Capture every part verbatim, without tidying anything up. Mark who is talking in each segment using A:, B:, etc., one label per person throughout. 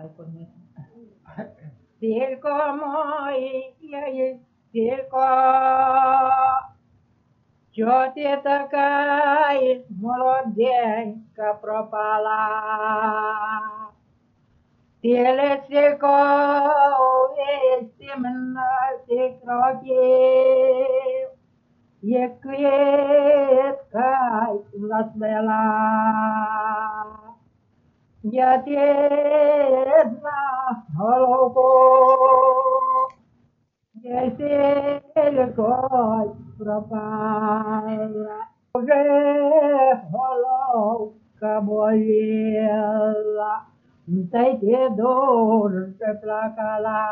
A: Тільки моєї, тільки, що ти така молоденька пропала. Ти лисико вісімнадцять років, як квітка зацвела. Я бідна головко, я тільки пропала. Вже головка боліла, та й ти дуже плакала.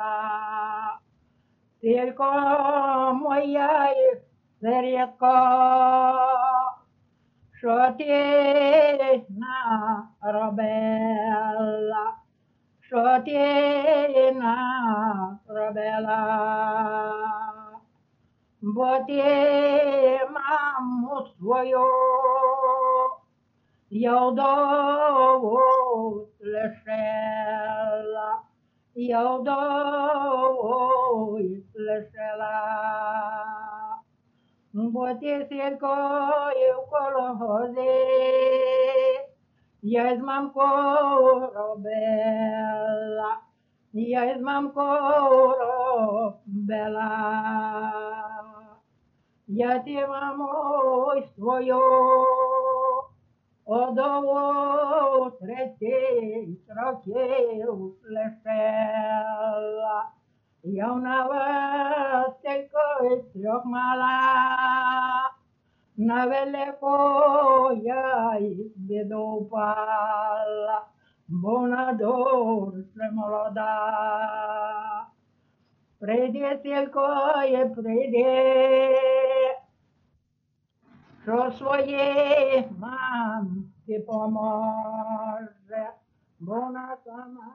A: Тільки моя середко, що ти наробила, що ти наробила, бо ти маму свою я вдову лишила, я вдову лишила. Бо ти сількою в колгозі, я з мамкою робила, я з мамкою робила. Я ти мамою свою одову тридцять років лишила. Я на вас тільки трьох мала, на велику я й біду впала, бо вона дуже молода. Прийди, тільки прийди, що своїй мамці поможе, бо вона сама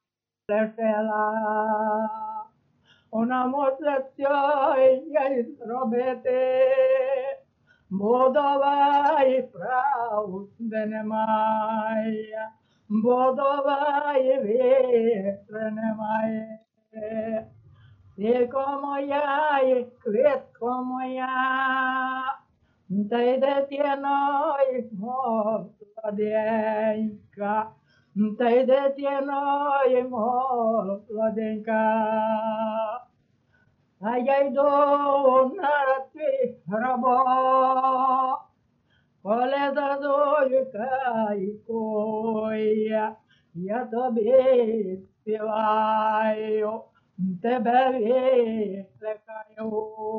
A: лишила. Вона може все їй зробити, бо давай правди немає, бо давай віри немає. Тільки моя і квітко моя, та й дитино й молоденька, та й дитино й молоденька. А я йду на твій гробок, коли задую кайкує, я тобі співаю, тебе відкликаю.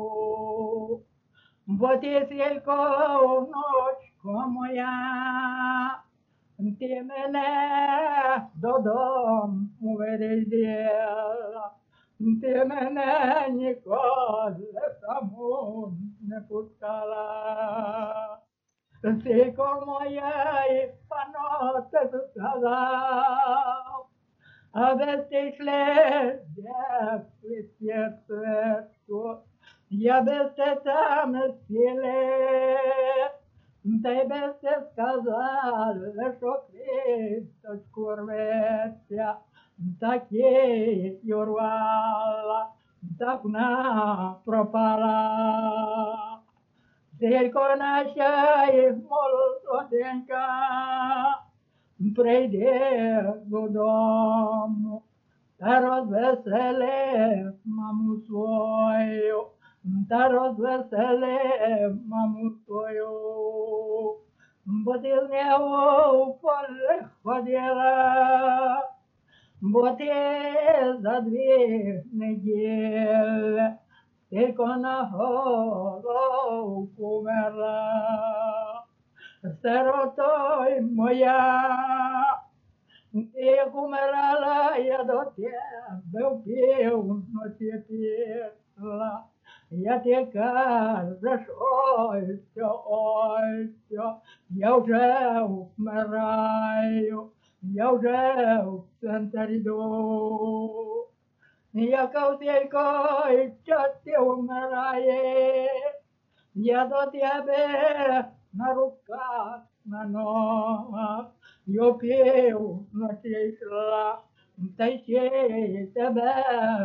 A: Бо ти тільки внучко моя, ти мене додому ведеш, ти мене ніколи саму не пускала. Тільки моя і пано це сказав, аби ти йшли, як світєцтво, я би те там сіли, та й би те сказали, що квіточку рветься, так її урвала, так вона пропала. Тільки наша і молоденька прийде додому та розвесели маму свою, та розвесели маму свою. Бо ти з нею в поле ходила, бо ти за дві неділі тільки на голову умерла. Сиротою моя, ти як умирала, я до тебе в півночі пішла. Я ти кажеш, ой, що, ой, що, я вже вмираю, я вже в центр йду. Яка тільки що ти вмираєш, я до тебе на руках, на ногах, я пів ночі йшла, та й ще тебе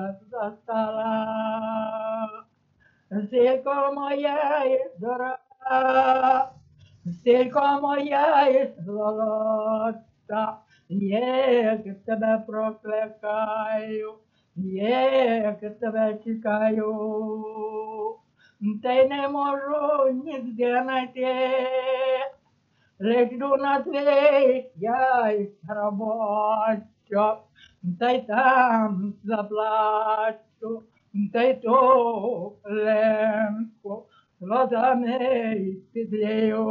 A: застала. Зірко моя і дорога, зірко моя і золота, як тебе прокликаю, як тебе чекаю, та й не можу ніде знайти, лиш йду на твій я робочо, та й там заплачу, та й ту ленку сльозами підлію.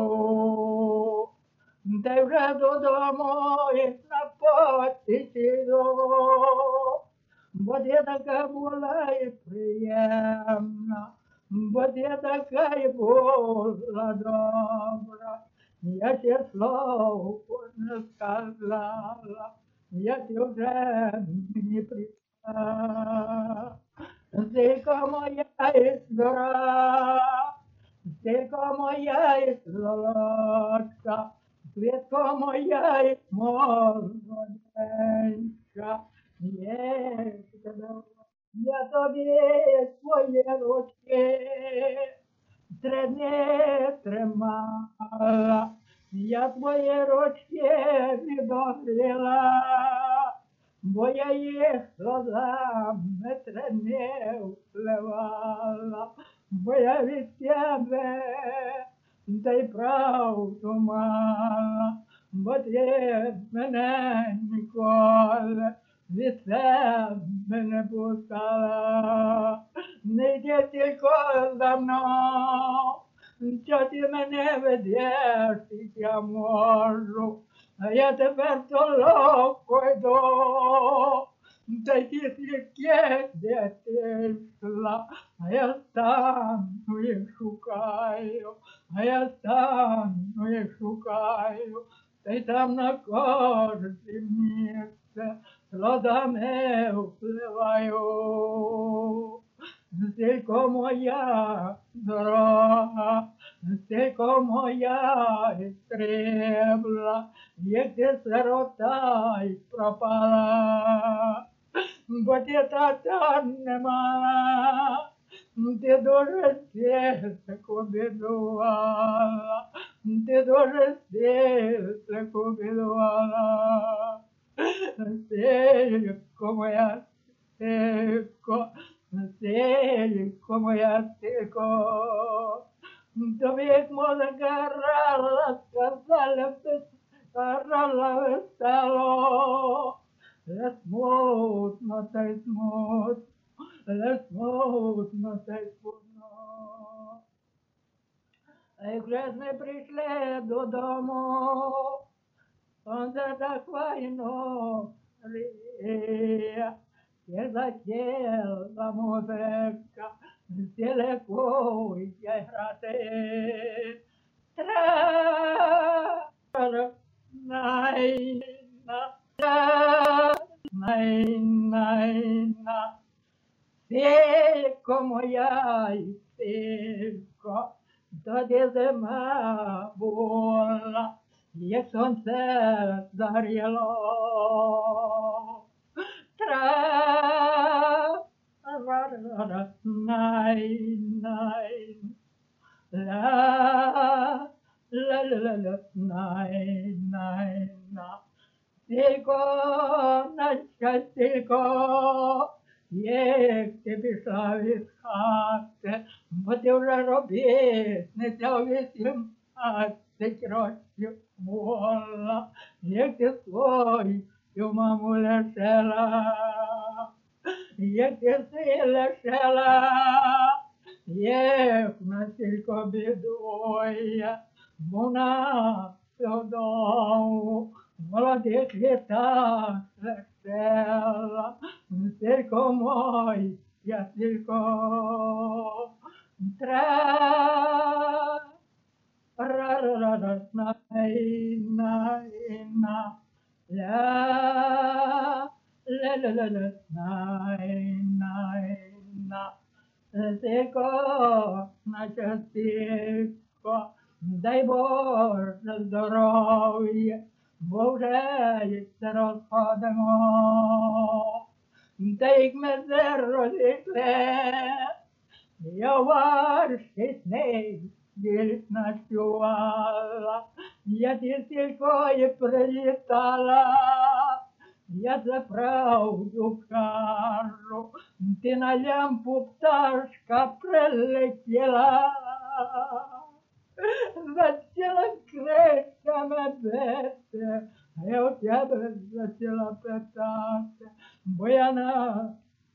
A: Та й вже додому і на поті сіду, бо ти така була і приємна, бо ти така і була добра. Я ще слово не сказала, як ти вже мені прийшла. Зірко моя і здора, зірко моя і золотка, світко моя і молоденька, є тебе, я тобі свої ручки не тримала, я твої ручки відогріла, бо я їх сльозами не впливала, бо я від тебе та й правду мала, бо ти мене ніколи від себе не пускала. Не йди тільки за мною, що ти мене ведеш, і я можу, а я тепер толоко йду, та й ті слідки, де ти йшла, а я стану і шукаю, а я стану і шукаю, та й там на кожне місце сльозами впливаю. Зірко моя дорога, зірко моя і срібла, як ти сирота й пропала, бо ти тата не мала, ти дуже сильно бідувала, ти дуже сильно бідувала. Силько моя, силько, силько моя, силько, тобі як музика грала, сказали, ти грала весело, не смутно, та й смутно, не смутно, та й смутно. А як вже ми прийшли додому, он за так файно гріє, і затіла музика, зіликує грати. Тра-ра-найна, тра-найна, сілько моя і сілько, тоді зима була, як сонце загріло. Тра-ра-ра-най-най, ла-ла-ла-ла-най-най-на. Сілько, наче сілько, як ти пішла від хати, бо ти вже робітниця у вісімнадцять років була, як ти свою маму лишила, як ти си лишила, як насілько бідує, вона додому в молодих літах лишила. Сілько мой, я сілько, тра, ра-ра-ра-ра-най-най-на, ля, ля-ля-ля-ля-най-най-на. Сілько, наче сілько, дай Боже здоров'я, бо вже се розходимо. Та як ми се розійшли, я ваші сни вічно співала, я тільки прилітала, я за правду кажу, ти на лямпу пташка прилетіла, зачала криками бити, а я у тебе зачала питати, бо я на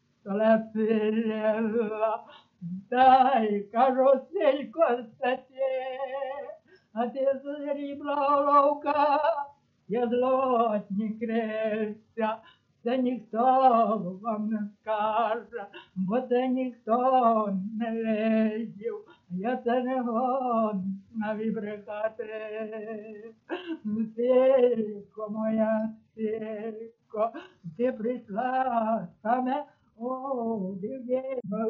A: слепила. Дай, кажу, сілько статі, а ти срібла головка, я злотні крильця, це ніхто вам не скаже, бо це ніхто не видів, я це не годна вибрехати. Сілько моя, сілько, ти прийшла саме, о, дивіться,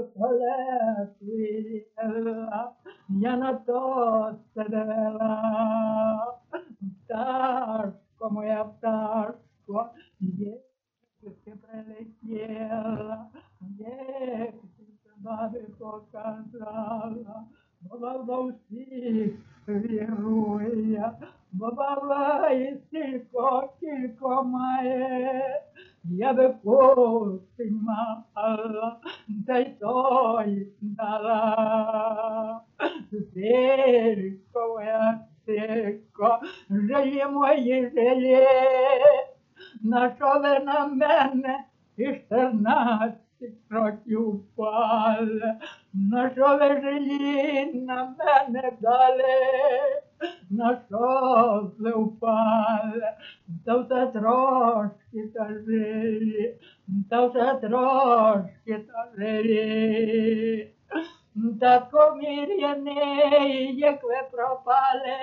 A: полетіла, я на то сидела. Пташко, моя пташко, є ти прилетіла, як ти бабі показала, бо баба всіх вірує, бо баба і стілько, кілько має, я би кусень мала, та й той дала. Сілько, моя сілько, жилі мої жилі, на що ви на мене і чотирнадцять років впали, на що ви жилі на мене дали, на що ви впали, та все трошки та жилі, та все трошки та жилі. Татко мір'яний, як ви пропали,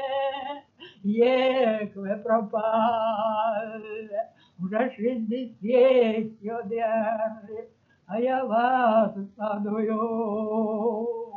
A: як ви пропали, вже шістдесят один, а я вас згадую.